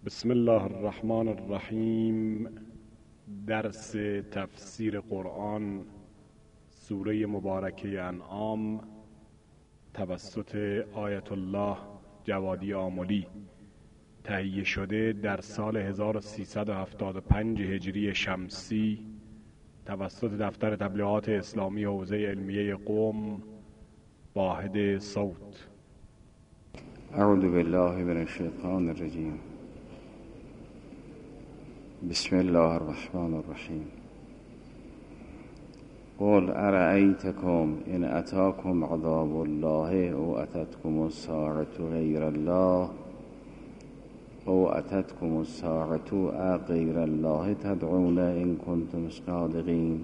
بسم الله الرحمن الرحیم. درس تفسیر قرآن سوره مبارکه انعام توسط آیت الله جوادی آملی، تهیه شده در سال 1375 هجری شمسی توسط دفتر تبلیغات اسلامی حوزه علمیه قم، واحد صوت. اعوذ بالله من الشیطان الرجیم. بسم الله الرحمن الرحیم. قل ارأیتکم ان اتاکم عذاب الله او اتتکم الساعة غیر الله او اتتکم الساعة غیر الله تدعون ان کنتم صادقین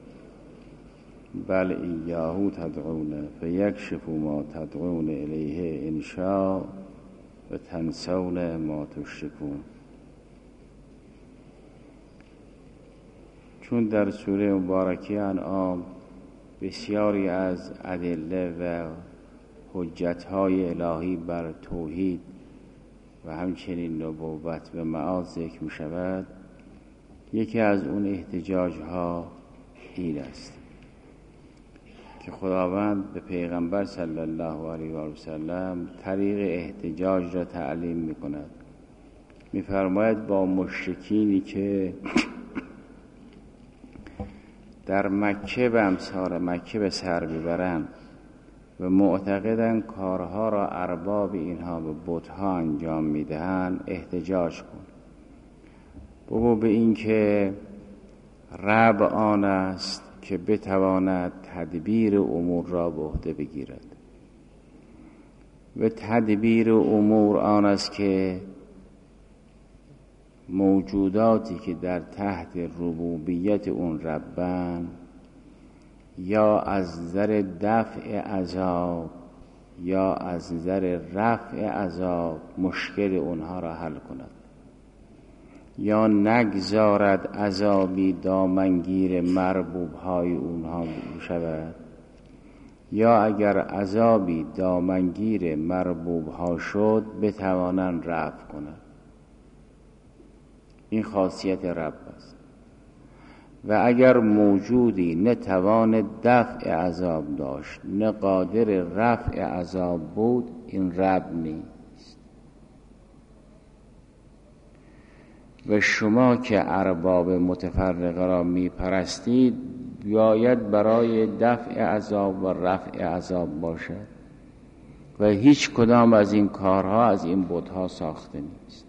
بل ایاه تدعون فیکشف ما تدعون الیه ان شاء و تنسون ما تشركون. چون در سوره مبارکه انعام بسیاری از ادله و حجت‌های الهی بر توحید و همچنین نبوت و معاد ذکر می شود، یکی از اون احتجاج‌ها این است که خداوند به پیغمبر صلی الله علیه و سلم طریق احتجاج را تعلیم می کند. می فرماید با مشرکینی که در مکه و امثال مکه به سر ببرند و معتقدن کارها را ارباب اینها به بت‌ها انجام میدهند احتجاج کن. بگو به این که رب آن است که بتواند تدبیر امور را به عهده بگیرد و تدبیر امور آن است که موجوداتی که در تحت ربوبیت اون ربن یا از نظر دفع عذاب یا از نظر رفع عذاب مشکل اونها را حل کند، یا نگذارد عذابی دامنگیر مربوبهای اونها شود، یا اگر عذابی دامنگیر مربوبها شد بتوانند رفع کند. این خاصیت رب است. و اگر موجودی نه توان دفع عذاب داشت نه قادر رفع عذاب بود، این رب نیست. و شما که ارباب متفرقه را می پرستید باید برای دفع عذاب و رفع عذاب باشد و هیچ کدام از این کارها از این بت‌ها ساخته نیست.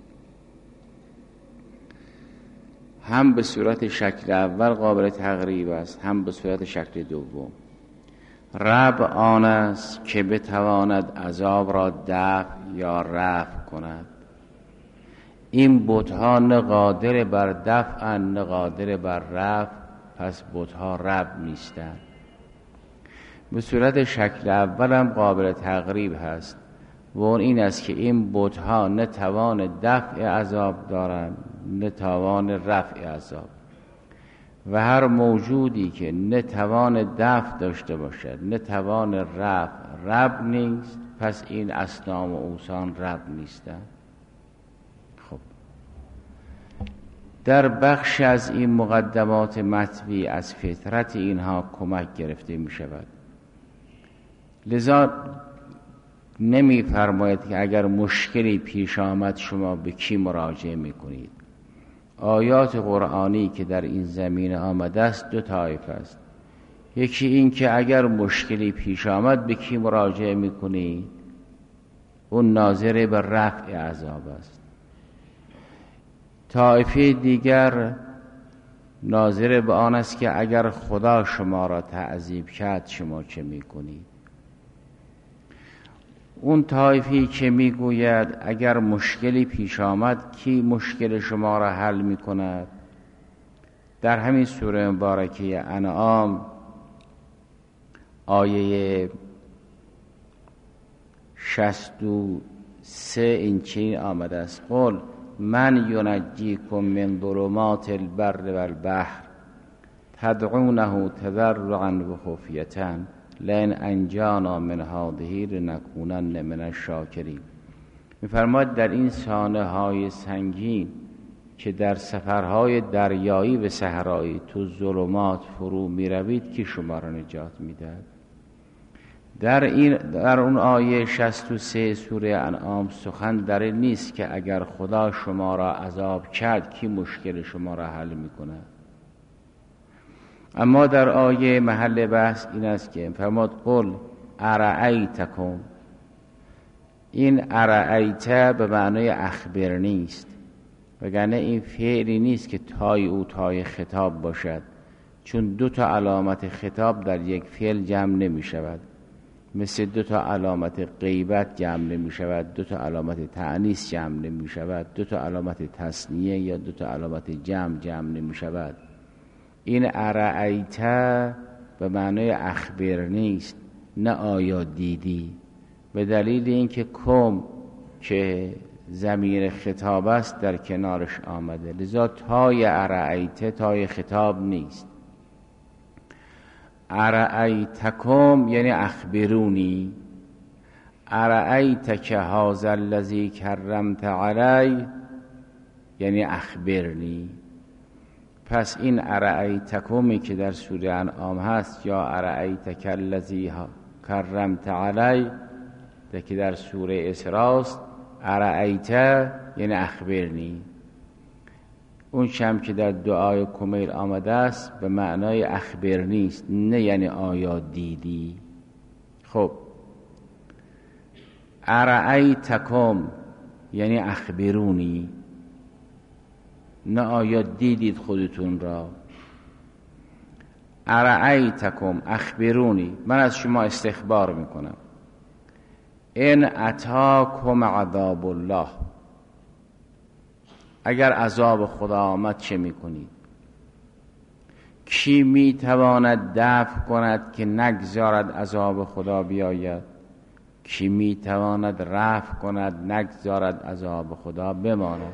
هم به صورت شکل اول قابل تقریب است، هم به صورت شکل دوم. رب آن است که بتواند عذاب را دفع یا رفع کند. این بت‌ها نه قادر بر دفع نه قادر بر رفع، پس بت‌ها رب نیستند. به صورت شکل اول هم قابل تقریب هست و اون این است که این بت‌ها نه توان دفع عذاب دارند نه توان رفع عذاب، و هر موجودی که نه توان دفع داشته باشد نه توان رفع رب نیست، پس این اصنام و اوثان رب نیستند. خب در بخش از این مقدمات مطوی از فطرت اینها کمک گرفته می شود. لذا نمی فرماید که اگر مشکلی پیش آمد شما به کی مراجعه می کنید. آیات قرآنی که در این زمینه آمده است دو طایفه است. یکی این که اگر مشکلی پیش آمد به کی مراجعه می کنید، اون ناظر به رفع عذاب است. طایفه دیگر ناظر به آن است که اگر خدا شما را تعذیب کرد شما چه می کنید. اون طایفی که میگوید اگر مشکلی پیش آمد کی مشکل شما را حل می کند، در همین سوره مبارکه انعام آیه 63 این چنین آمده است: قل من ینجیکم من ظلمات البر والبحر تدعونه تضرعا و خفیة لئن انجانا من هذه لنکونن من الشاکرین. می‌فرماید در این سانحه‌های سنگین که در سفرهای دریایی و صحرایی تو ظلمات فرو می‌روید که شما را نجات می‌دهد. در اون آیه 63 سوره انعام سخن در این نیست که اگر خدا شما را عذاب کرد کی مشکل شما را حل می‌کند. اما در آیه محل بحث این است که فرمود قل ارأیتکم. این ارأیت به معنای اخبر نیست، وگرنه این فعلی نیست که تای او تای خطاب باشد، چون دو تا علامت خطاب در یک فعل جمع نمی شود، مثل دو تا علامت غیبت جمع نمی شود، دو تا علامت تأنیث جمع نمی شود، دو تا علامت تثنیه یا دو تا علامت جمع نمی شود. این ارأیت به معنای اخبر نیست، نه آیا دیدی، به دلیل اینکه کم که ضمیر خطاب است در کنارش آمده، لذا تای ارأیت تای خطاب نیست. ارأیتکم یعنی اخبرونی. ارأیتک هذا الذی کرمت علی یعنی اخبرنی. پس این ارأیتکمی که در سوره انعام هست یا ارأیتک الذی کرمت علی که در سوره اسراء است، ارأیت یعنی اخبرنی. اون شم که در دعای کمیل آمده است به معنای اخبرنی است، نه یعنی آیا دیدی. خب ارأیتکم یعنی اخبرونی، نه آیا دیدید خودتون را. ارأیتکم اخبرونی، من از شما استخبار میکنم. ان اتاکم عذاب الله، اگر عذاب خدا آمد چه میکنید؟ کی میتواند دفع کند که نگذارد عذاب خدا بیاید؟ کی میتواند رفع کند نگذارد عذاب خدا بماند؟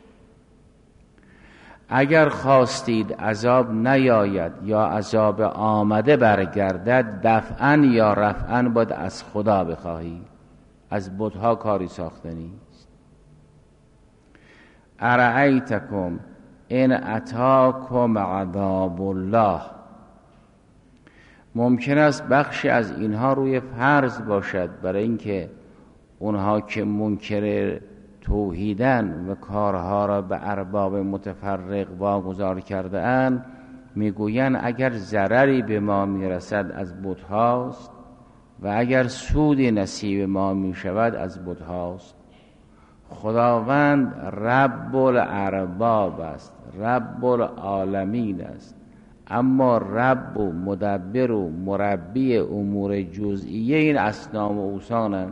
اگر خواستید عذاب نیاید یا عذاب آمده برگردد، دفعاً یا رفعاً باید از خدا بخواهید، از بت‌ها کاری ساخته نیست. ارأیتکم ان اتاکم عذاب الله. ممکن است بخشی از اینها روی فرض باشد، برای اینکه اونها که منکر توحیدن و کارها را به ارباب متفرق واگذار کرده اند، میگویند اگر ضرری به ما میرسد از بت‌هاست و اگر سودی نصیب ما میشود از بت‌هاست. خداوند رب الارباب است، رب العالمین است، اما رب و مدبر و مربی امور جزئیه این اصنام و اوثانند.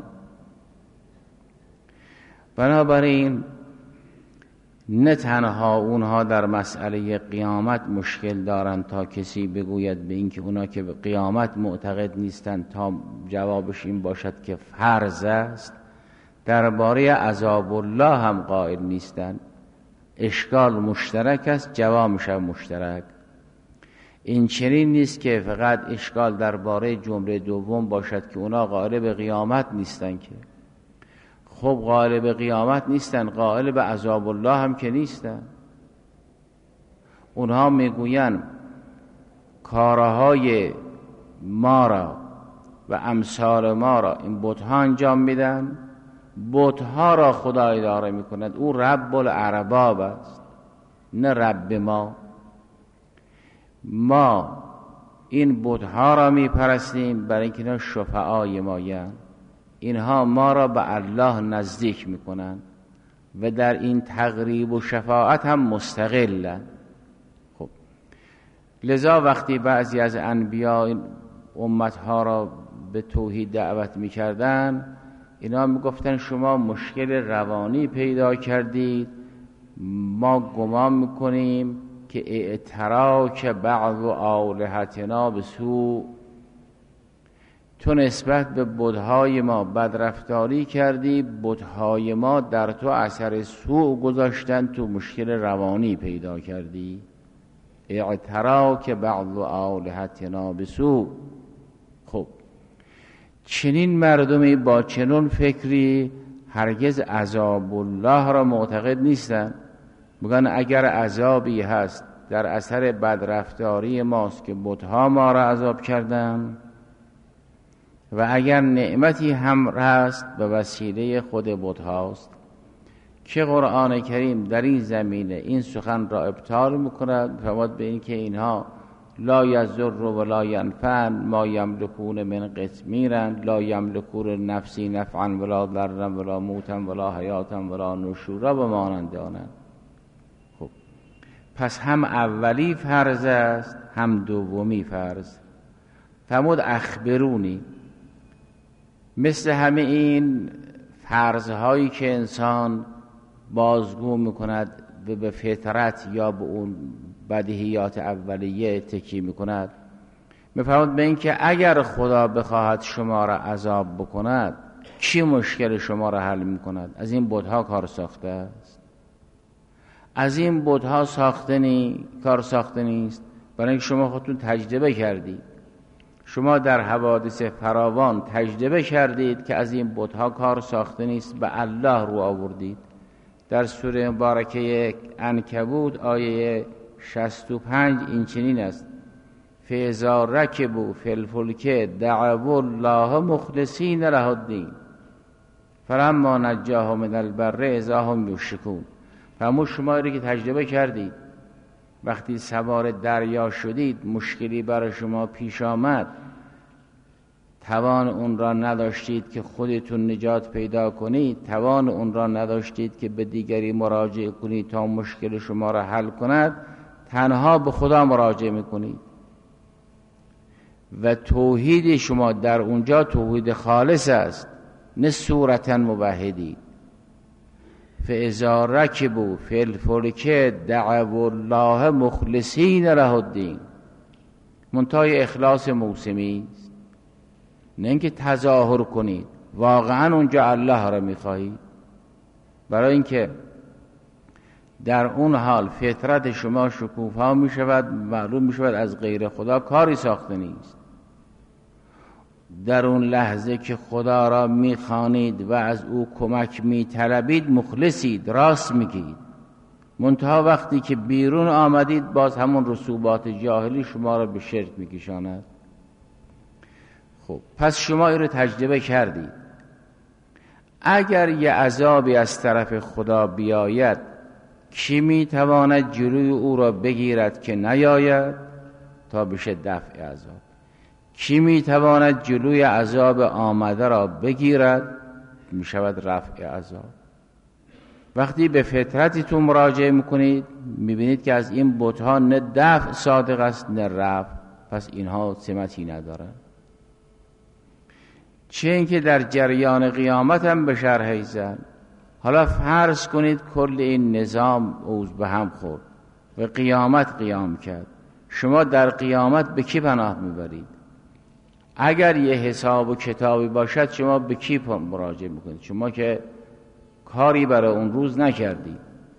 بنابراین نه تنها اونها در مسئله قیامت مشکل دارند تا کسی بگوید به این که اونا که به قیامت معتقد نیستند تا جوابش این باشد که فرض است، درباره عذاب الله هم قائل نیستند. اشکال مشترک است، جوابش هم مشترک. این چنین نیست که فقط اشکال درباره جمله دوم باشد که اونا قائل به قیامت نیستند. که خب قائل به قیامت نیستن، قائل به عذاب الله هم که نیستن. اونها میگوین کارهای ما را و امثال ما را این بت‌ها انجام میدن، بت‌ها را خدا اداره میکند. او رب الارباب است، نه رب ما. ما این بت‌ها را میپرستیم برای اینکه اینا شفعای مایند. اینها ما را به الله نزدیک میکنند و در این تقریب و شفاعت هم مستقلند. خب لذا وقتی بعضی از انبیا امتها را به توحید دعوت میکردن، اینا میگفتن شما مشکل روانی پیدا کردید، ما گمان میکنیم که اعتراک بعض آلهتنا به سوء، تو نسبت به بت‌های ما بدرفتاری کردی، بت‌های ما در تو اثر سوء گذاشتن، تو مشکل روانی پیدا کردی. اعتراک بعض آلهتنا بسوء. خب چنین مردمی با چنون فکری هرگز عذاب الله را معتقد نیستن. میگن اگر عذابی هست در اثر بدرفتاری ماست که بت‌ها ما را عذاب کردن و اگر نعمتی هم هست به وسیله خود بت‌هاست که قرآن کریم در این زمینه این سخن را ابطال میکند. فرمود به این که اینها لا یضر و لا ینفع ما یملکون من قطمیر لا یملکون نفسی نفعا ولا ضرا ولا موتا ولا حیاتا ولا نشورا و مانند آنند. خب پس هم اولی فرض است هم دومی فرض. فرمود اخبرونی، مثل همه این فرضهایی که انسان بازگو میکند و به فطرت یا به اون بدیهیات اولیه تکی میکند، میفرماد به این که اگر خدا بخواهد شما را عذاب بکند کی مشکل شما را حل میکند؟ از این بت‌ها کار ساخته است؟ از این بت‌ها کار ساخته نیست. برای اینکه شما خودتون تجربه کردید، شما در حوادث فراوان تجربه کردید که از این بت‌ها کار ساخته نیست، به الله رو آوردید. در سوره مبارکه عنکبوت آیه 65 این چنین است: فاذا رکبوا فی الفلک دعوا الله مخلصین له الدین فلما نجاهم من البر اذا هم یشرکون. فرمود شما که تجربه کردید وقتی سوار دریا شدید مشکلی برای شما پیش آمد، توان اون را نداشتید که خودتون نجات پیدا کنید، توان اون را نداشتید که به دیگری مراجعه کنید تا مشکل شما را حل کند، تنها به خدا مراجعه میکنید و توحید شما در اونجا توحید خالص است، نه صورتا موحدی. فاذا رکبوا فی الفلک دعوا الله مخلصین له الدین. منتهای اخلاص موسمی است، نه اینکه تظاهر کنید، واقعا اونجا الله را میخواهید. برای اینکه در اون حال فطرت شما شکوفا میشود، معلوم میشود از غیر خدا کاری ساخته نیست. در اون لحظه که خدا را میخوانید و از او کمک میطلبید مخلصید، راست میگید. منتها وقتی که بیرون آمدید باز همون رسوبات جاهلی شما را به شرک میکشاند. خب پس شما این رو تجربه کردید. اگر یه عذابی از طرف خدا بیاید کی میتواند جلوی او را بگیرد که نیاید تا بشه دفع عذاب؟ کی میتواند جلوی عذاب آمده را بگیرد؟ میشود رفع عذاب. وقتی به فطرتتون مراجعه میکنید میبینید که از این بت‌ها نه دفع صادق است نه رفع، پس اینها سمتی ندارند. چه اینکه در جریان قیامت هم به شرح زن. حالا فرض کنید کل این نظام اوز به هم خورد و قیامت قیام کرد، شما در قیامت به کی پناه میبرید؟ اگر یه حساب و کتابی باشد شما به کی مراجعه میکنید؟ شما که کاری برای اون روز نکردید.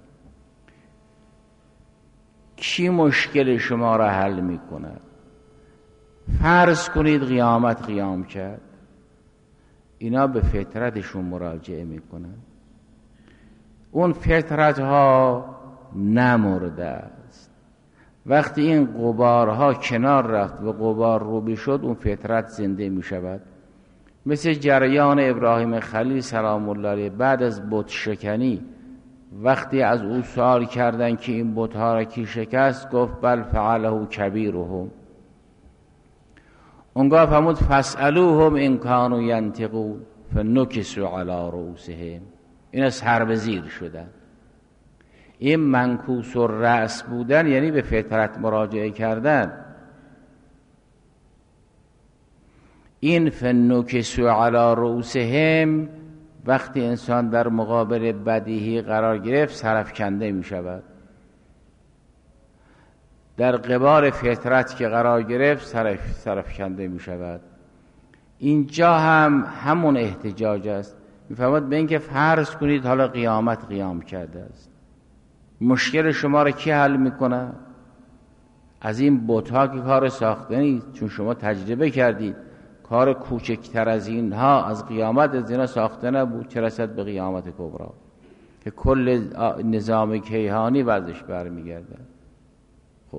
کی مشکل شما را حل میکند؟ فرض کنید قیامت قیام کرد، اینا به فطرتشون مراجعه میکنن. اون فطرت ها نمرده است. وقتی این غبارها کنار رفت و غبار روبی شد اون فطرت زنده میشود. مثل جریان ابراهیم خلیل سلام الله علیه بعد از بت شکنی وقتی از او سوال کردن که این بت‌ها را کی شکست، گفت بل فعله کبیرهم. اونگاه فرمود فاسألوهم ان کانوا ینطقون فنکسوا علی رؤوسهم. اینا سر به زیر شدن. این منکوس الرأس بودن یعنی به فطرت مراجعه کردن. این فنکسوا علی رؤوسهم وقتی انسان در مقابل بدیهی قرار گرفت سرافکنده می شود. در قبال فطرت که قرار گرفت سرافکنده می شود. اینجا هم همون احتجاج است. میفرماد به این که فرض کنید حالا قیامت قیام کرده است، مشکل شما را کی حل میکنه؟ از این بت‌ها که کار ساخته نیست، چون شما تجربه کردید کار کوچکتر از اینها از قیامت از اینا ساخته نبود، چه رسد به قیامت کبرا که کل نظام کیهانی ورزش برمیگرده. خب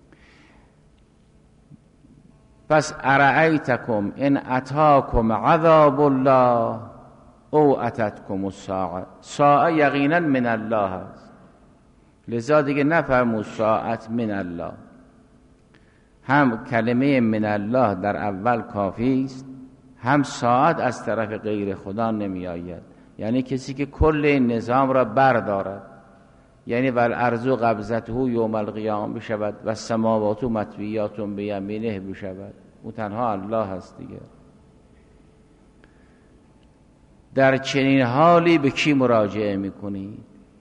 پس ارأیتکم ان اتاکم عذاب الله او اتتکم الساعه، ساعه یقینا من الله است، لذا دیگه نفرمود ساعت من الله. هم کلمه من الله در اول کافی است، هم ساعت از طرف غیر خدا نمی آید، یعنی کسی که کل این نظام را بردارد، یعنی والارض قبضته یوم القیامه بشود و السماوات مطویات بیمینه بشود، او تنها الله هست دیگه. در چنین حالی به کی مراجعه میکنید؟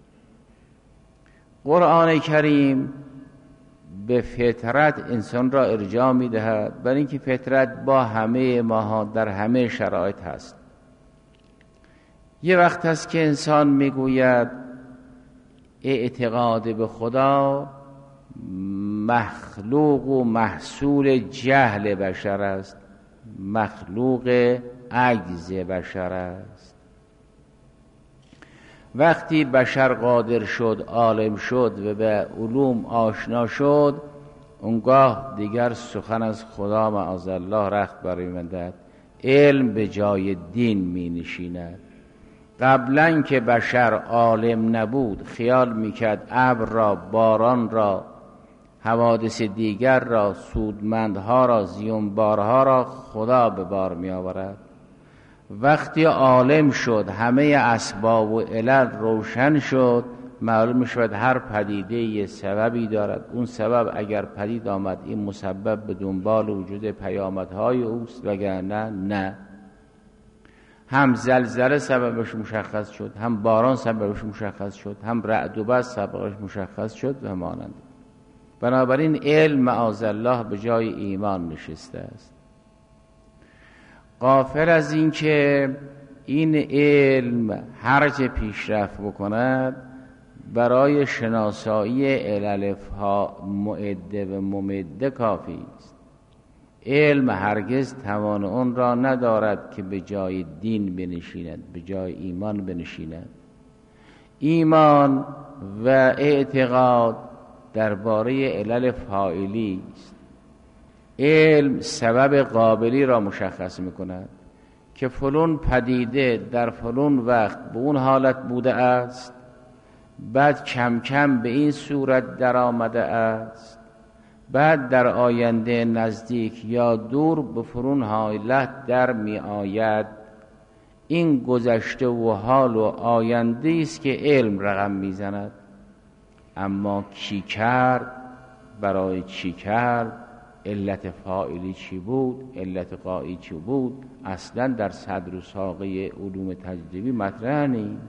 قرآن کریم به فطرت انسان را ارجاع میدهد، برای اینکه فطرت با همه ماها در همه شرایط هست. یه وقت هست که انسان میگوید اعتقاد به خدا مخلوق و محصول جهل بشر است، مخلوق عجز بشر است. وقتی بشر قادر شد، عالم شد و به علوم آشنا شد، اونگاه دیگر سخن از خدا معاذالله رخت برمی‌بندد، علم به جای دین می نشیند. قبلا که بشر عالم نبود خیال میکرد ابر را، باران را، حوادث دیگر را، سودمندها را، زیانبارها را خدا به بار می آورد. وقتی عالم شد، همه اسباب و علل روشن شد، معلوم می شود هر پدیده یه سببی دارد. اون سبب اگر پدید آمد این مسبب به دنبال وجود پیامدهای اوست، وگرنه نه. هم زلزله سببش مشخص شد، هم باران سببش مشخص شد، هم رعد و برق سببش مشخص شد و مانند. بنابراین علم معاذالله به جای ایمان نشسته است. غافل از این که این علم هر چه پیشرفت بکند برای شناسایی علالفها معده و ممده کافی است. علم هرگز توان اون را ندارد که به جای دین بنشیند، به جای ایمان بنشیند. ایمان و اعتقاد درباره علل فاعلی است. علم سبب قابلی را مشخص می‌کند که فلان پدیده در فلان وقت به اون حالت بوده است، بعد کم کم به این صورت در آمده است، بعد در آینده نزدیک یا دور به فلان حالت در می آید. این گذشته و حال و آینده است که علم رقم میزند. اما کی کرد، برای چی کرد، علت فاعلی چی بود، علت غایی چی بود، اصلا در صدر و ساقه علوم تجربی مطرح نیست.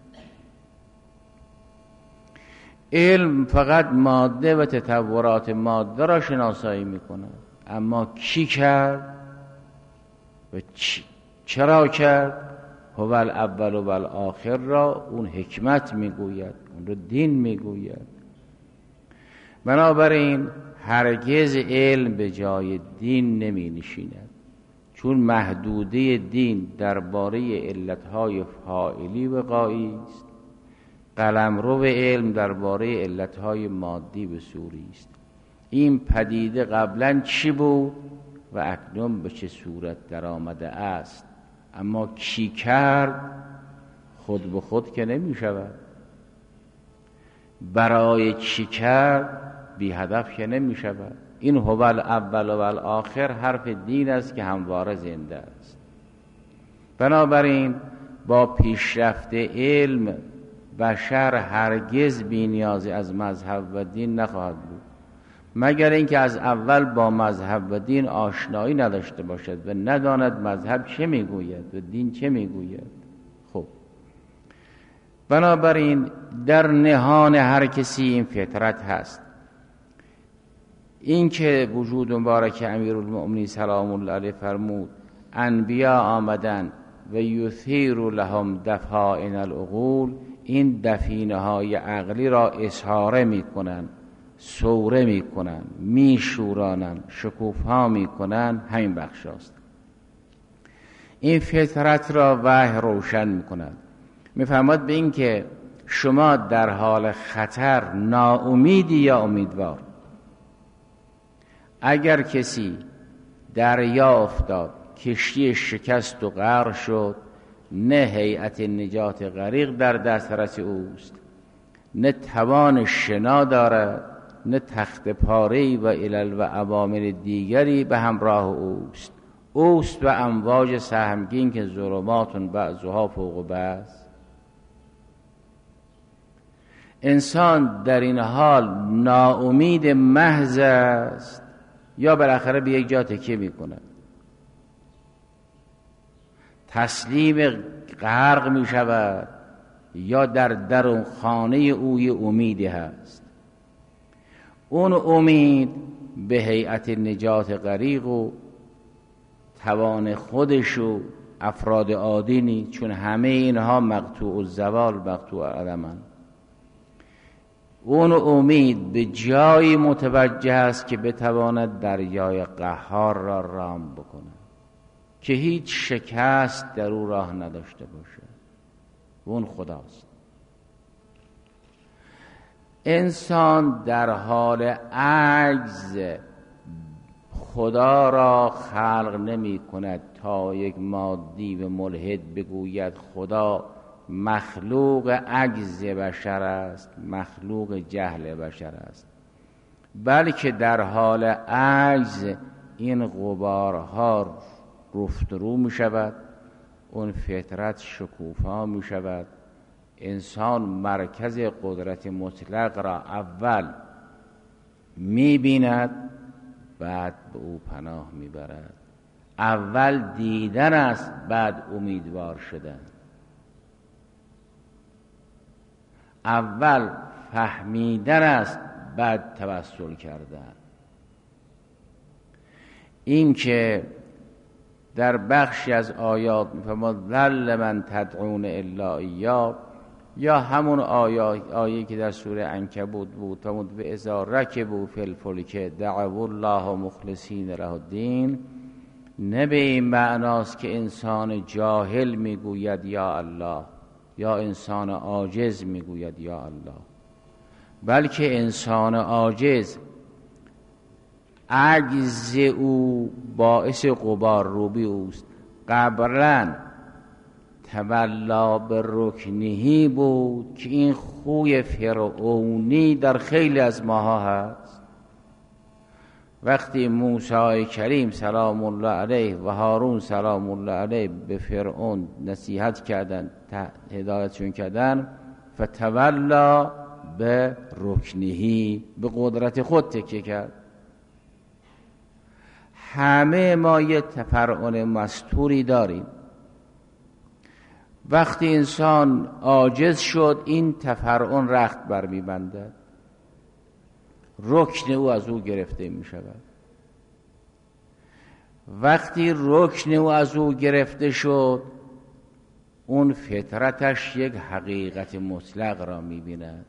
علم فقط ماده و تطورات ماده را شناسایی میکند، اما کی کرد و چرا کرد، هو الاول و الاخر را اون حکمت میگوید، اون رو دین میگوید. بنابراین هرگز علم به جای دین نمی نشیند، چون محدوده دین درباره علتهای فاعلی و غایی است، قلمرو علم درباره علتهای مادی و صوری است. این پدیده قبلا چی بود و اکنون به چه صورت در آمده است، اما کی کرد خود به خود که نمی شود، برای چی کرد بی هدف که نمی شود. این هو الاول و الاخر حرف دین است که همواره زنده است. بنابراین با پیشرفت علم بشر هرگز بی نیازی از مذهب و دین نخواهد بود، مگر اینکه از اول با مذهب و دین آشنایی نداشته باشد و نداند مذهب چه میگوید و دین چه میگوید. خب بنابراین در نهان هر کسی این فطرت هست. این که وجود مبارک امیرالمؤمنین سلام الله علیه فرمود انبیا آمدن و یثیر لهم دفائن العقول، این دفینه های عقلی را اسحاره میکنن، سوره میکنن، میشورانن، شکوفا میکنن، همین بخش است. این فطرت را وحی روشن میکند. میفرماد به این که شما در حال خطر ناامیدی یا امیدوار؟ اگر کسی دریا افتاد، کشتی شکست و غرق شد، نه هیئت نجات غریق در دسترس اوست، نه توان شنا دارد، نه تخت پاره‌ای و علل و عوامل دیگری به همراه اوست و امواج سهمگین که ظلماتون بعضها فوق بعض. انسان در این حال ناامید محض است یا بالاخره به یک جا تکیه میکند، تسلیم غرق می شود یا در درون خانه اوی امیدی هست. اون امید به هیئت نجات غریق و توان خودش و افراد عادی نیست، چون همه اینها مقطوع الزوال مقطوع العدمند. اون امید به جایی متوجه است که بتواند دریای قهار را رام بکند که هیچ شکست در او راه نداشته باشه. اون خداست. انسان در حال عجز خدا را خلق نمی کند تا یک مادی و ملحد بگوید خدا مخلوق عجز بشر است، مخلوق جهل بشر است، بلکه در حال عجز این غبارها رفت رو می شود، اون فطرت شکوفا می شود. انسان مرکز قدرت مطلق را اول می بیند، بعد به او پناه می برد. اول دیدن است، بعد امیدوار شدن. اول فهمیدن است، بعد توسل کردن. این که در بخشی از آیات میفرماد ذل من تدعون الا ایاه، یا همون آیه که در سوره عنکبوت بود فرمود و اذا رکبوا فی الفلک دعوا الله مخلصین له الدین، نه به این معناست که انسان جاهل میگوید یا الله یا انسان عاجز میگوید یا الله، بلکه انسان عاجز عجز او باعث غبار روبی اوست. قبلا تولا به رکنهی بود که این خوی فرعونی در خیلی از ماها هست. وقتی موسی کریم سلام الله علیه و هارون سلام الله علیه به فرعون نصیحت کردن، هدایتشون کردن، فتولا به رکنهی، به قدرت خود تکیه کرد. همه ما یه تفرعون مستوری داریم. وقتی انسان عاجز شد این تفرعون رخت برمی‌بندد، رکن او از او گرفته می شود. وقتی رکن او از او گرفته شد، اون فطرتش یک حقیقت مطلق را می بیند.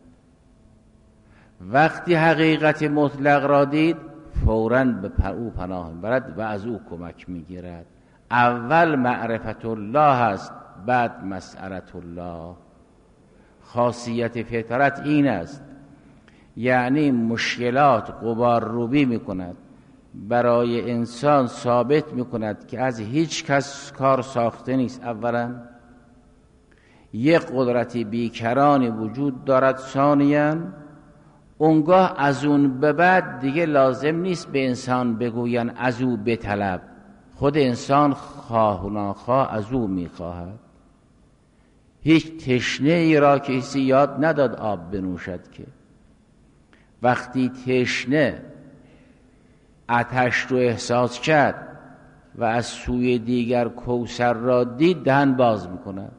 وقتی حقیقت مطلق را دید فوراً به او پناه برد و از او کمک می گیرد. اول معرفت الله است، بعد مسئلت الله. خاصیت فطرت این است، یعنی مشکلات غبار روبی می کند، برای انسان ثابت می کند که از هیچ کس کار ساخته نیست. اولا یک قدرت بیکرانی وجود دارد، ثانیاً اونگاه از اون به بعد دیگه لازم نیست به انسان بگوین از او بطلب، خود انسان خواه و ناخواه از او میخواهد. هیچ تشنه ای را کسی یاد نداد آب بنوشد که وقتی تشنه آتش رو احساس کرد و از سوی دیگر کوثر را دید دهن باز میکند.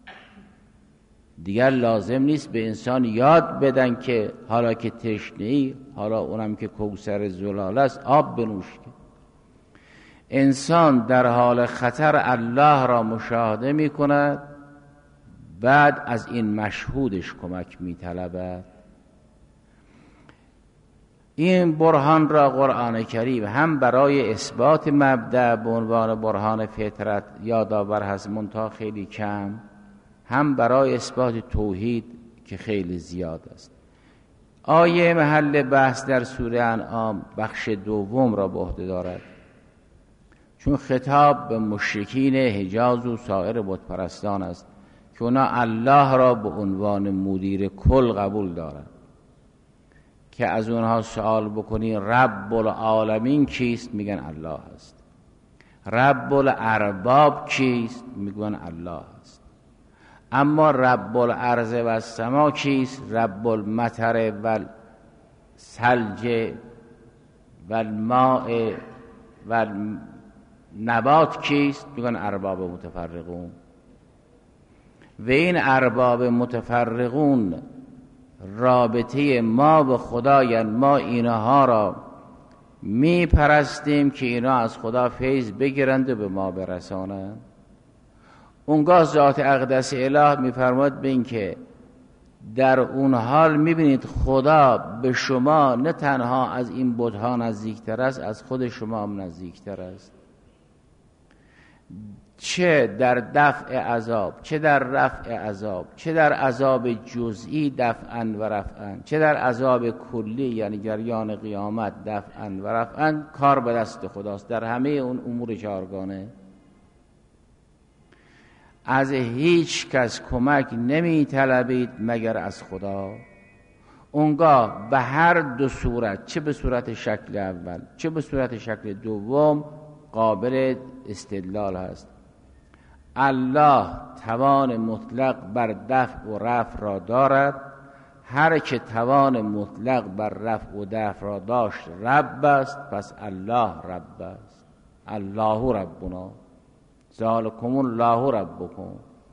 دیگر لازم نیست به انسان یاد بدن که حالا که تشنه‌ای، حالا اونم که کوثر زلال است، آب بنوش. انسان در حال خطر الله را مشاهده می کند، بعد از این مشهودش کمک می طلبد. این برهان را قرآن کریم هم برای اثبات مبدأ به عنوان برهان فطرت یادآور هست منتها خیلی کم، هم برای اثبات توحید که خیلی زیاد است. آیه محل بحث در سوره انعام بخش دوم را به عهده دارد، چون خطاب به مشرکین حجاز و سایر بت پرستان است که اونا الله را به عنوان مدیر کل قبول دارند، که از اونها سوال بکنی رب العالمین کیست؟ میگن الله است. رب الارباب کیست؟ میگن الله است. اما رب الارض و السما کیست؟ رب المطر و الثلج و الماء و نبات کیست؟ میگن ارباب متفرقون. و این ارباب متفرقون رابطه ما به خدایند، ما اینها را می پرستیم که اینا از خدا فیض بگیرند و به ما برسانند. اونگاه ذات اقدس اله می فرماید به این که در اون حال می بینید خدا به شما نه تنها از این بت‌ها نزدیکتر است، از خود شما هم نزدیکتر است، چه در دفع عذاب، چه در رفع عذاب، چه در عذاب جزئی دفعاً و رفعاً، چه در عذاب کلی یعنی جریان قیامت دفعاً و رفعاً، کار به دست خداست در همه اون امور چهارگانه. از هیچ کس کمک نمی طلبید مگر از خدا. اونگاه به هر دو صورت، چه به صورت شکل اول چه به صورت شکل دوم، قابل استدلال هست. الله توان مطلق بر دفع و رفع را دارد، هر که توان مطلق بر رفع و دفع را داشت رب است، پس الله رب است. الله ربنا ذالکم الله ربکم.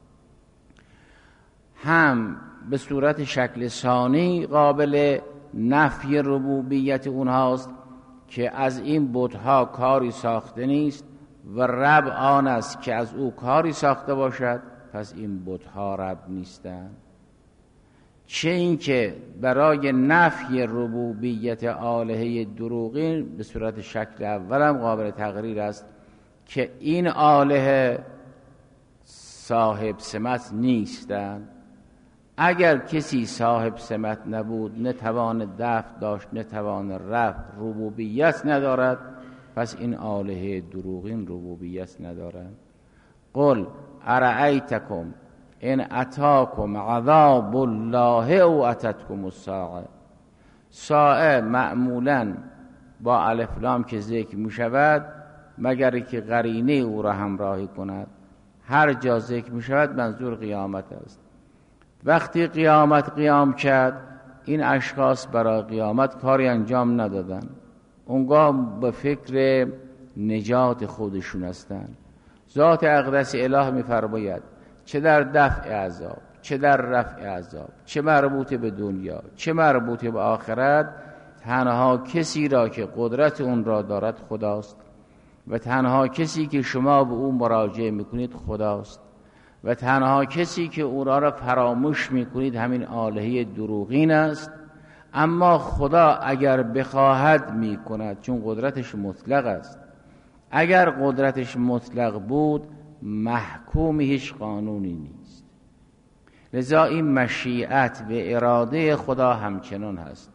هم به صورت شکل ثانی قابل نفی ربوبیت اونهاست که از این بت‌ها کاری ساخته نیست و رب آن است که از او کاری ساخته باشد، پس این بت‌ها رب نیستند. چه این که برای نفی ربوبیت آلهه دروغین به صورت شکل اولم قابل تقریر است که این آلهه صاحب سمت نیستند. اگر کسی صاحب سمت نبود، نه توان دفع داشت نه توان رفع، ربوبیت ندارد، پس این آلهه دروغین ربوبیت ندارد. قل ارأیتکم ان اتاکم عذاب الله او اتتکم الساعه. ساعه معمولا با الف لام که ذکر می شود مگر که قرینه او را همراهی کند، هر جا ذکر می شود منظور قیامت است. وقتی قیامت قیام کرد، این اشخاص برای قیامت کاری انجام ندادن، اونگاه به فکر نجات خودشون هستند. ذات اقدس اله می فرماید چه در دفع عذاب، چه در رفع عذاب، چه مربوط به دنیا چه مربوط به آخرت، تنها کسی را که قدرت اون را دارد خداست و تنها کسی که شما به او مراجعه میکنید خداست و تنها کسی که او را فراموش میکنید همین آلهه دروغین است. اما خدا اگر بخواهد میکند، چون قدرتش مطلق است. اگر قدرتش مطلق بود محکوم هیچ قانونی نیست. لذا این مشیت و اراده خدا همچنان هست.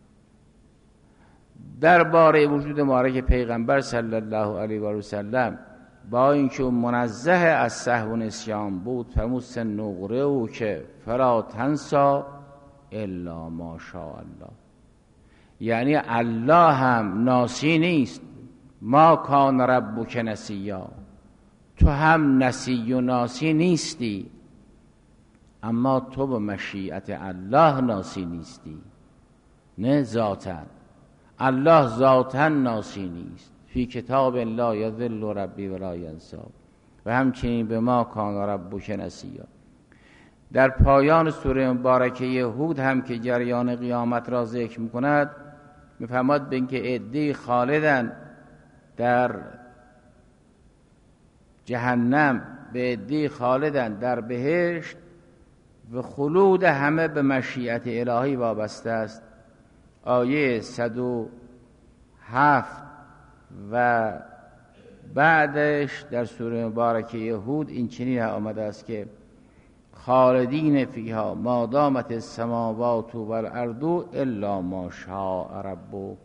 درباره وجود مبارک پیغمبر صلی الله علیه و سلم، با اینکه منزه از سهو و نسیان بود، فرمود سنقرئک که فلا تنسی الا ما شاء الله. یعنی الله هم ناسی نیست. ما کان ربک نسیا، تو هم نسی و ناسی نیستی، اما تو به مشیت الله ناسی نیستی، نه ذاتا. الله ذاتا ناسی نیست. فی کتاب لا یضل ربی ولا ینسی. و همچنین به ما کان ربک نسیا. در پایان سوره مبارکه هود هم که جریان قیامت را ذکر می‌کند، می‌فرماید به اینکه عده‌ای خالدن در جهنم، به عده‌ای خالدن در بهشت و خلود همه به مشیت الهی وابسته است. آیه 107 و بعدش در سوره مبارکه هود این چنین آمده است که خالدین فیها ما دامت السماوات والارض الا ما شاء ربک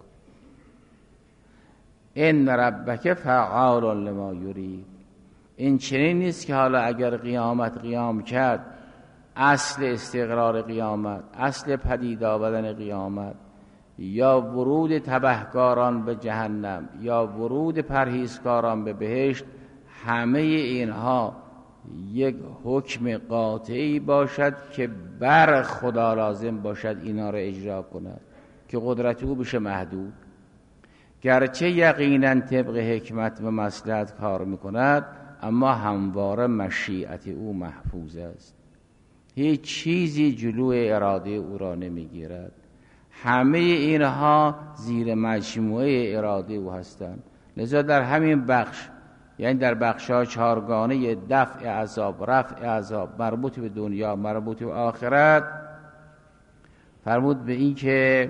ان ربک فعال لما یرید. این چنین نیست که حالا اگر قیامت قیام کرد، اصل استقرار قیامت، اصل پدید آمدن قیامت، یا ورود تبهکاران به جهنم یا ورود پرهیزکاران به بهشت، همه اینها یک حکم قاطعی باشد که بر خدا لازم باشد اینا را اجرا کند که قدرت او بشه محدود. گرچه یقینا طبق حکمت و مصلحت کار میکند، اما همواره مشیت او محفوظ است، هیچ چیزی جلوی اراده او را نمیگیرد. همه اینها زیر مجموعه اراده او هستند. لذا در همین بخش، یعنی در بخش‌ها چهارگانه دفع عذاب، رفع عذاب، مربوط به دنیا، مربوط به آخرت، فرمود به این که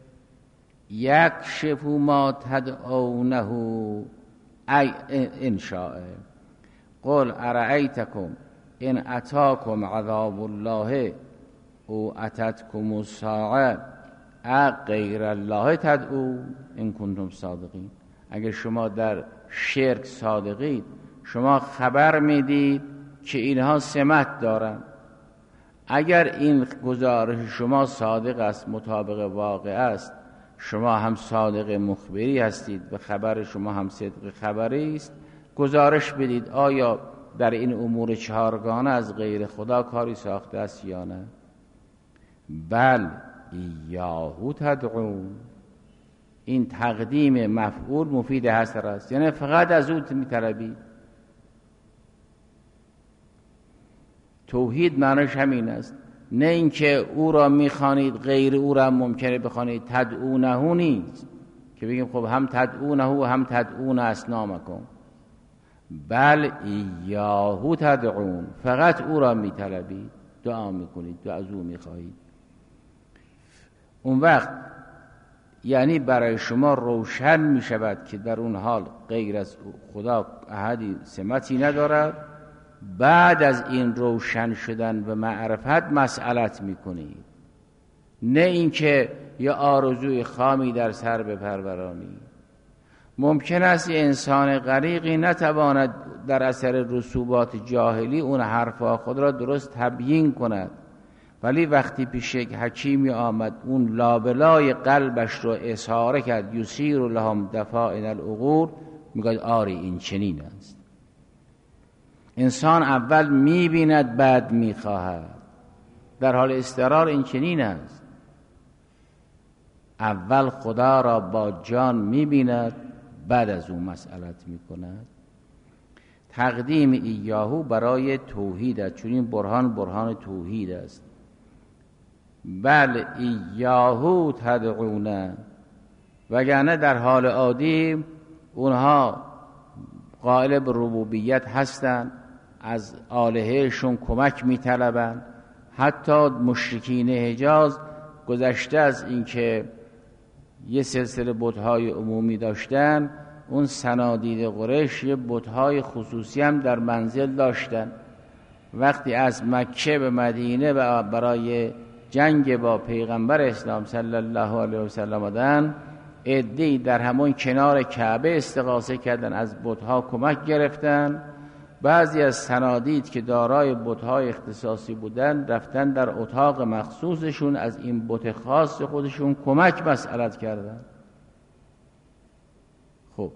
یکشف ما تدعونه ای ان شاء قل ارأیتکم ان اتاکم عذاب الله او اتتکم الساعه غیر الله تدعو ان کنتم صادقین. اگر شما در شرک صادقید، شما خبر میدید که اینها سمت دارند. اگر این گزارش شما صادق است، مطابق واقع است، شما هم صادق مخبری هستید و خبر شما هم صدق خبری است، گزارش بدید آیا در این امور چهارگانه از غیر خدا کاری ساخته است یا نه. بل ایاهو تدعون، این تقدیم مفعول مفید حصر است، یعنی فقط از او میطلبید. توحید معنیش همین است، نه اینکه او را میخوانید غیر او را ممکنه بخوانید. تدعونه نیست که بگیم خب هم تدعونه و هم تدعون اصنامکم. بل ایاهو تدعون، فقط او را میطلبید، دعا میکنید، دعا از او میخواهید. اون وقت یعنی برای شما روشن می شود که در اون حال غیر از خدا احدی سمتی ندارد. بعد از این روشن شدن و معرفت مسئلت می کنید، نه اینکه یا آرزوی خامی در سر بپرورانی. ممکن است انسان غریقی نتواند در اثر رسوبات جاهلی اون حرفا خود را درست تبیین کند، ولی وقتی پیش یک حکیمی آمد، اون لابلای قلبش رو اظهار کرد، یسیر لهم دفائن العقول، میگه آری این چنین است. انسان اول میبیند بعد میخواهد، در حال استقرار این چنین است. اول خدا را با جان میبیند، بعد از اون مسئلت میکند. تقدیم ایاهو برای توحید است، چون این برهان توحید است. بل ایاهو تدعونه، وگرنه در حال عادی اونها قائل به ربوبیت هستند، از آلههشون کمک میطلبند. حتی مشرکین حجاز گذشته از اینکه یه سلسله بت‌های عمومی داشتن، اون صنادید قریش یه بت‌های خصوصی هم در منزل داشتن. وقتی از مکه به مدینه و برای جنگ با پیغمبر اسلام صلی الله علیه و سلم آمدن، عده‌ای در همون کنار کعبه استغاثه کردن، از بت‌ها کمک گرفتن. بعضی از صنادید که دارای بت‌های اختصاصی بودن رفتن در اتاق مخصوصشون، از این بت خاص خودشون کمک مسئلت کردن. خب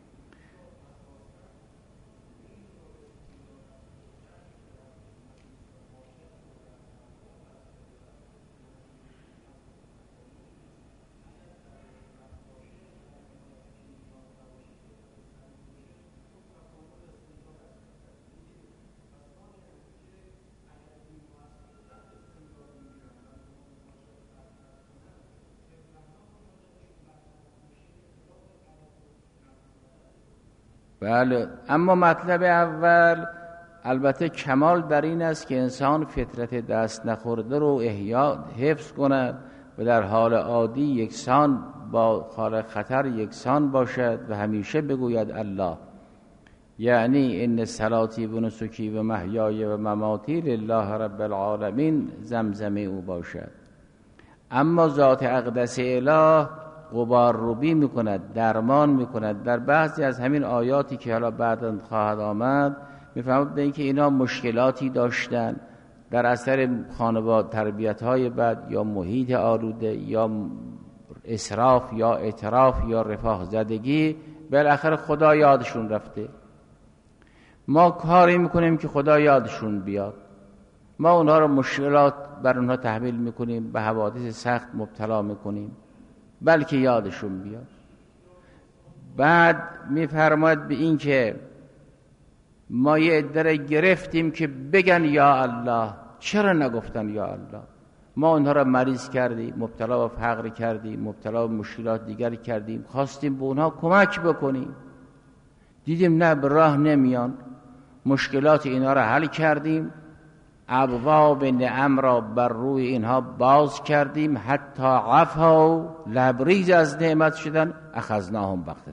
بله، اما مطلب اول البته کمال در این است که انسان فطرت دست نخورده رو حفظ کند و در حال عادی یکسان با حال خطر یکسان باشد و همیشه بگوید الله، یعنی ان صلاتی و نسکی و محیای و مماتی لله رب العالمین زمزمه او باشد. اما ذات اقدس اله غبار روبی میکند، درمان میکند. در بعضی از همین آیاتی که حالا بعدا خواهد آمد میفهمد به اینکه اینا مشکلاتی داشتن در اثر خانواده، تربیت‌های بد یا محیط آلوده یا اسراف یا اطراف یا رفاه زدگی، بالاخره خدا یادشون رفته. ما کاری میکنیم که خدا یادشون بیاد، ما اونها رو مشکلات بر اونها تحمیل میکنیم، به حوادث سخت مبتلا میکنیم بلکه یادشون بیاد. بعد میفرماید به این که ما یه عده گرفتیم که بگن یا الله، چرا نگفتن یا الله؟ ما اونها را مریض کردیم، مبتلا به فقر کردیم، مبتلا به مشکلات دیگر کردیم، خواستیم به اونها کمک بکنیم، دیدیم نه به راه نمیان، مشکلات اینا را حل کردیم، ابواب نعم را بر روی اینها باز کردیم، حتی عفوا لبریز از نعمت شدن، اخذناهم بغتة.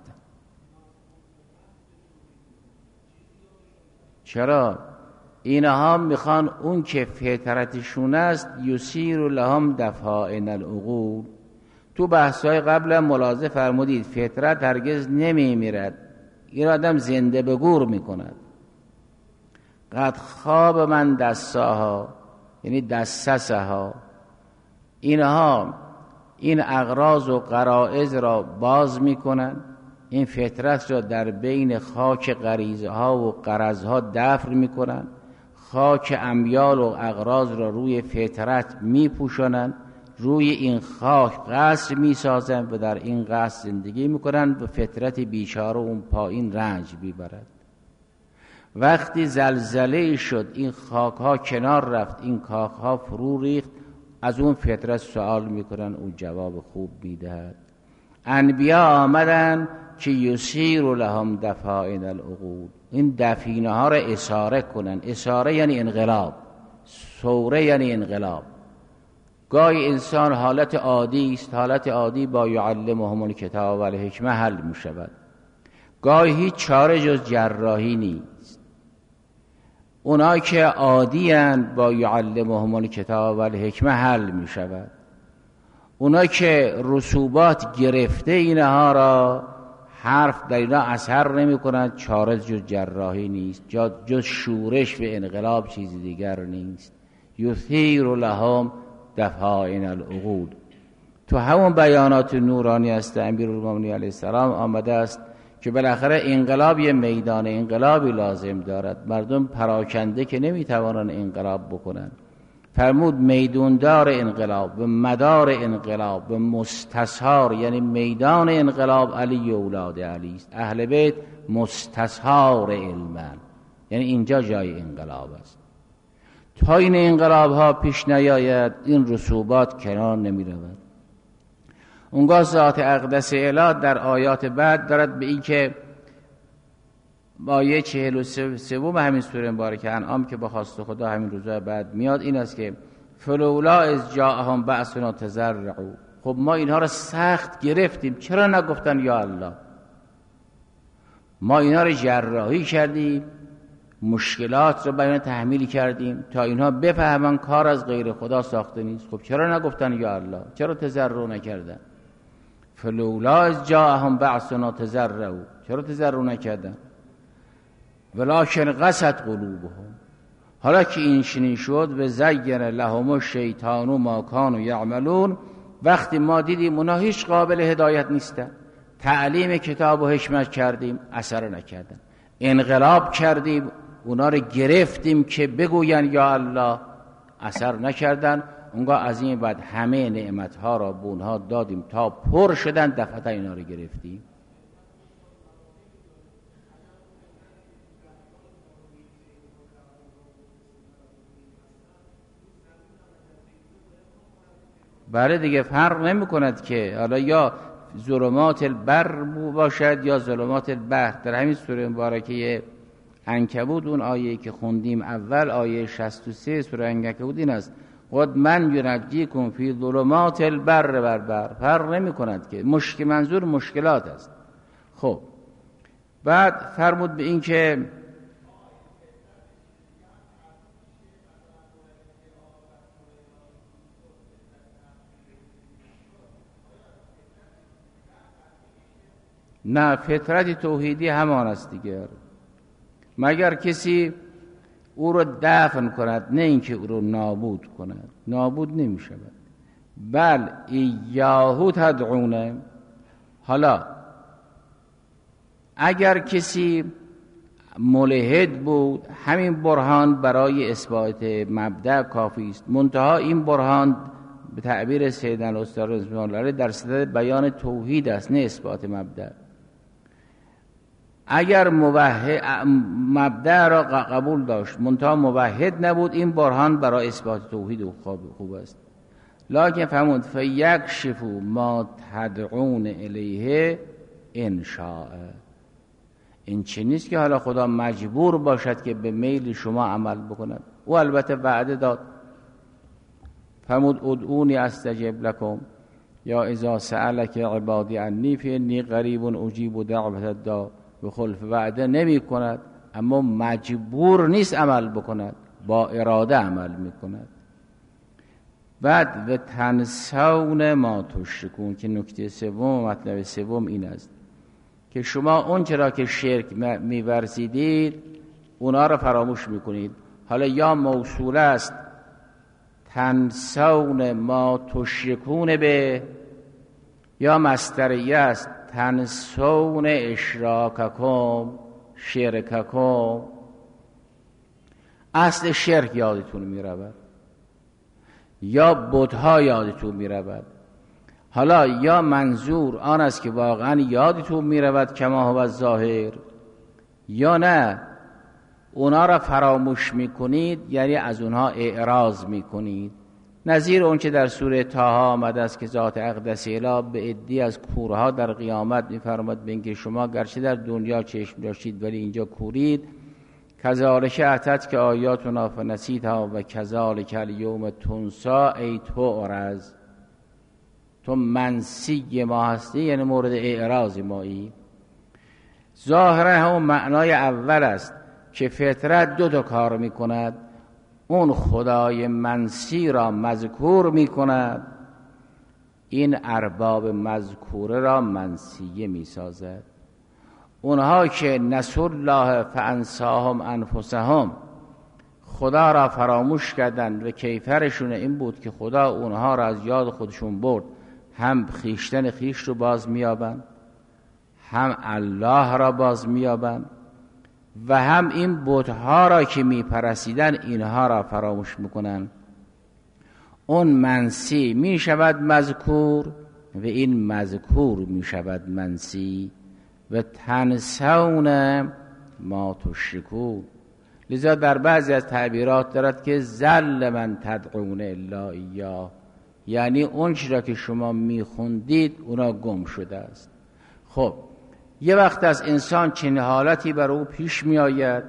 چرا؟ اینها میخوان اون که فطرتشون است یسیر لهم دفائن العقول. تو بحث‌های قبل ملاحظه فرمودید فطرت هرگز نمیمیرد، این آدم زنده به گور میکند. قد خواب من دساها، یعنی دسسها، اینها این اغراض و غرائز را باز میکنن، این فطرت را در بین خاک غریزه ها و غرضها دفن میکنن، خاک امیال و اغراض را روی فطرت میپوشانند، روی این خاک قصر میسازند و در این قصر زندگی میکنند و فطرت بیچاره اون پایین رنج میبرد. وقتی زلزله شد این خاک ها کنار رفت، این کاخ ها فرو ریخت، از اون فطرت سوال میکنن، اون جواب خوب میدهد. انبیا آمدن که یسیر لهم دفائن العقول، این دفینه ها را اساره کنن. اساره یعنی انقلاب، سوره یعنی انقلاب. گاهی انسان حالت عادی است، حالت عادی با یعلمهم الکتاب و الحکمه حل می شود. گاهی هیچ چاره جز جراحی نیست. اونایی که عادی اند با یعلمهم الکتاب و الحکمه حل می شود. اونایی که رسوبات گرفته اینها را حرف در اینا اثر نمی کند، چاره جز جراحی نیست، جز شورش و انقلاب چیزی دیگر نیست. یثیر لهم دفائن العقول. تو همون بیانات نورانی است امیرالمومنین علیه السلام آمده است که بالاخره انقلاب یه میدان انقلابی لازم دارد. مردم پراکنده که نمیتوانند انقلاب بکنند. فرمود میدوندار انقلاب و مدار انقلاب و مستصهار، یعنی میدان انقلاب علی اولاد علی است. اهل بیت مستصهار علمن، یعنی اینجا جای انقلاب است. تا این انقلاب ها پیش نیاید این رسوبات کنار نمی رود. اونگاه ذات اقدس اله در آیات بعد دارد به این که آیه 43 همین سوره مبارکه انعام که با خواست خدا همین روزهای بعد میاد، این است که فلولا اذ جاءهم بأسنا تضرعوا. خب ما اینها را سخت گرفتیم، چرا نگفتن یا الله؟ ما اینها را جراحی کردیم، مشکلات را برای تحمیل کردیم تا اینها بفهمن کار از غیر خدا ساخته نیست. خب چرا نگفتن یا الله؟ چرا تضرع نکردن؟ فلولا اذ جاءهم بأسنا تضرعوا، چرا تضرع نکردن؟ ولکن قست قلوبهم. حالا که این چنین شد و زین لهم الشیطان ما کانوا یعملون، وقتی ما دیدیم اونا هیچ قابل هدایت نیستن، تعلیم کتاب و حکمت کردیم اثر نکردن، انقلاب کردیم اونا رو گرفتیم که بگوین یا الله، اثر نکردن. اونگاه از این بعد همه نعمتها را به اونها دادیم تا پر شدن، دفعتا اینا رو گرفتیم. بله دیگه، فرق نمی کند که حالا یا ظلمات البر باشد یا ظلمات البحر. در همین سوره مبارکه عنکبوت اون آیه که خوندیم اول، آیه 63 سوره عنکبوت این است: قد من ینجیکم فی ظلمات البر والبحر، فرق نمی کند که منظور مشکلات است. خب بعد فرمود به این که نه، فطرت توحیدی همان است دیگر، مگر کسی او رو دفن کند، نه اینکه او رو نابود کند. نابود نمی شود. بل ایاهو تدعونه. حالا اگر کسی ملحد بود، همین برهان برای اثبات مبدأ کافی است. منتها این برهان به تعبیر سیدنا الاستاد رضوان الله علیه در صدد بیان توحید است، نه اثبات مبدأ. اگر مبدأ را قبول داشت منتها موحد نبود، این برهان برای اثبات توحید خوب است. لکن فهمون فیکشفوا ما تدعون الیه ان شاء. این چی نیست که حالا خدا مجبور باشد که به میل شما عمل بکند. او البته وعده داد، فرمود ادعونی استجب لکم یا اذا سألک عبادی عنی فانی قریب اجیب دعوة الداع. به خلف وعده نمی کند، اما مجبور نیست عمل بکند، با اراده عمل می کند. بعد و تنسون ما تشرکون، که نکته سوم و مطلب سوم این است که شما اون چرا که شرک می ورزیدید اونا را فراموش می کنید. حالا یا موصول است تنسون ما تشرکون به، یا مصدریه است تنسون اشراککم شرککم. اصل شرک یادتون می رود یا بت‌ها یادتون می رود. حالا یا منظور آن است که واقعا یادتون می رود کما هو الظاهر، یا نه اونا را فراموش می کنید، یعنی از اونها اعراض می کنید. نظیر اون که در سوره طه آمده است که ذات اقدس اله به عدی از کورها در قیامت می‌فرماید به اینکه شما گرچه در دنیا چشم داشتید ولی اینجا کورید. کذالک اتت که آیاتنا فنسیتها و کذالک الیوم تنسی، ای تعرض، تو منسی ما هستی، یعنی مورد اعراض مایی. ظاهرا همون معنای اول است که فطرت دو تا کار می‌کند. اون خدای منسی را مذکور می کند، این ارباب مذکوره را منسیه می سازد. اونها که نسوا الله فانساهم انفسهم، خدا را فراموش کردند و کیفرشون این بود که خدا اونها را از یاد خودشون برد، هم خیشتن خیش رو باز میابند، هم الله را باز میابند، و هم این بت‌ها را که میپرستیدن اینها را فراموش میکنن. اون منسی میشود مذکور و این مذکور میشود منسی. و تنسون ما تشرکون. لذا در بعضی از تعبیرات دارد که ذل من تدعون الا ایاه، یعنی اون چیزی را که شما میخوندید اونا گم شده است. خب یه وقت از انسان چنین حالتی بر او پیش می آید،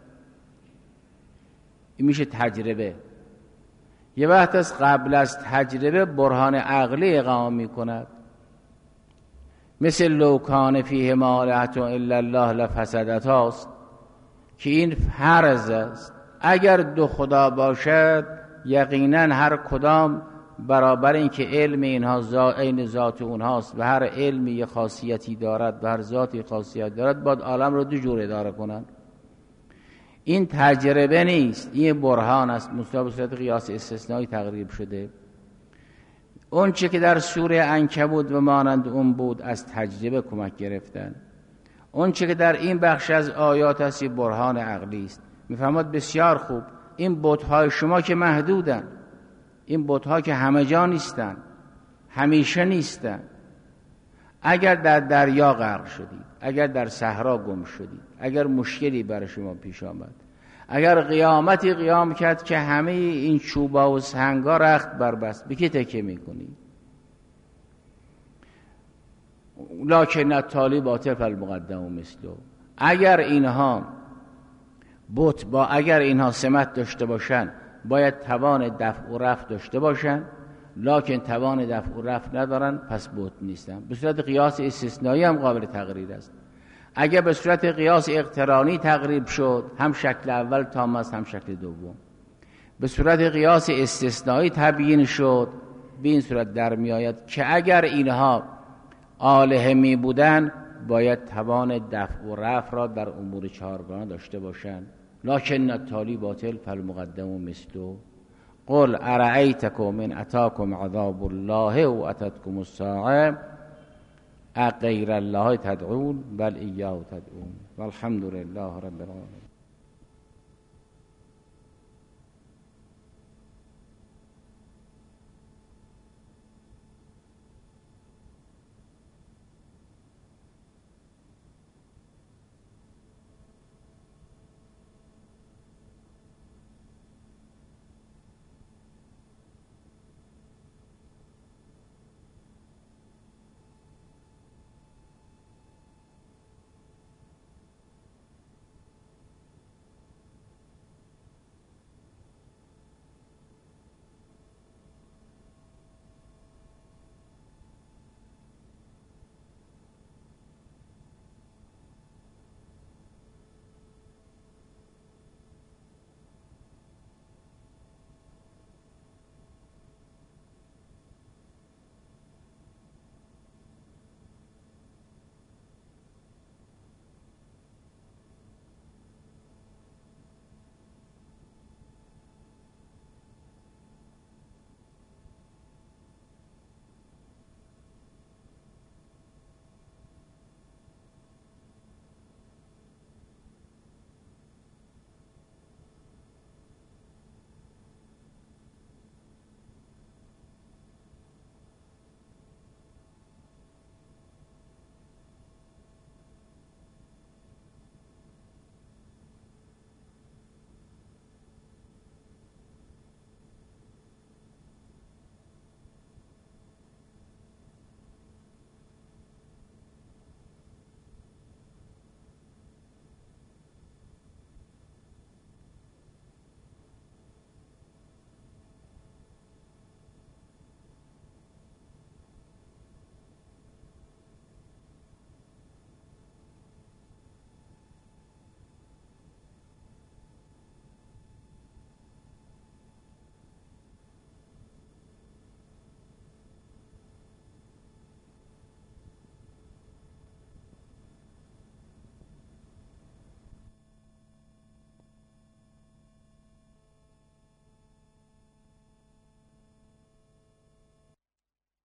این میشه تجربه. یه وقت از قبل از تجربه برهان عقلی اقامه می کند، مثل لو کان فیه آلهة الا الله لفسدتا است، که این فرض است. اگر دو خدا باشد یقینا هر کدام برابر این که علم اینها عین ذات اونهاست و هر علمی یه خاصیتی دارد و هر ذاتی خاصیت دارد، باید عالم رو دو جور اداره کنند. این تجربه نیست، این برهان است، مصطلح به صورت قیاس استثنایی تقریب شده. اون چه که در سوره عنکبوت و مانند اون بود از تجربه کمک گرفتن. اون چه که در این بخش از آیات است برهان عقلی است. میفهمد بسیار خوب، این بت‌های شما که محدودن، این بت‌ها که همه جا نیستن، همیشه نیستن. اگر در دریا غرق شدید، اگر در صحرا گم شدید، اگر مشکلی برای شما پیش آمد، اگر قیامتی قیام کرد که همه این چوبا و سنگا رخت بربست، به کی تکیه میکنید؟ لکن التالی باطل فالمقدم مثله. اگر اینها بت با اگر اینها سمت داشته باشن باید توان دفع و رفع داشته باشن، لکن توان دفع و رفع ندارن، پس بت نیستن. به صورت قیاس استثنایی هم قابل تقریر است. اگر به صورت قیاس اقترانی تقریب شد، هم شکل اول تام است هم شکل دوم. به صورت قیاس استثنایی تبیین شد، به این صورت در می آید که اگر اینها آلهه می بودن باید توان دفع و رفع را در امور چهارگانه داشته باشند. لکن التالی باطل فالمقدم مثله. قل ارأیتکم من اتاکم عذاب الله و اتتکم الساعه اغیر الله تدعون بل ایاه تدعون والحمد لله رب العالمین.